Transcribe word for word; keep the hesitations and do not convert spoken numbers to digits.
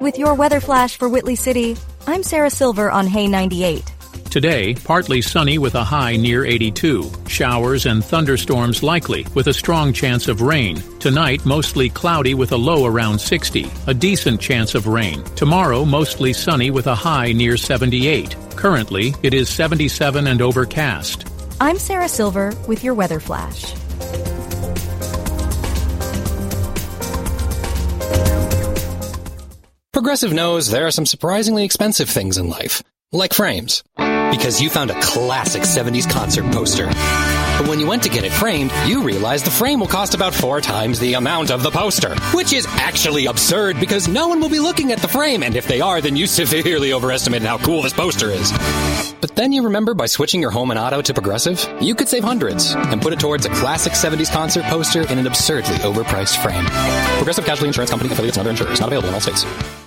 With your weather flash for Whitley City, I'm Sarah Silver on Hay ninety-eight. Today, partly sunny with a high near eighty-two. Showers and thunderstorms likely with a strong chance of rain. Tonight, mostly cloudy with a low around sixty. A decent chance of rain. Tomorrow, mostly sunny with a high near seventy-eight. Currently, it is seventy-seven and overcast. I'm Sarah Silver with your weather flash. Progressive knows there are some surprisingly expensive things in life, like frames. Because you found a classic seventies concert poster. But when you went to get it framed, you realized the frame will cost about four times the amount of the poster. Which is actually absurd because no one will be looking at the frame, and if they are, then you severely overestimated how cool this poster is. But then you remember by switching your home and auto to Progressive, you could save hundreds and put it towards a classic seventies concert poster in an absurdly overpriced frame. Progressive Casualty Insurance Company, affiliates, and other insurers. Not available in all states.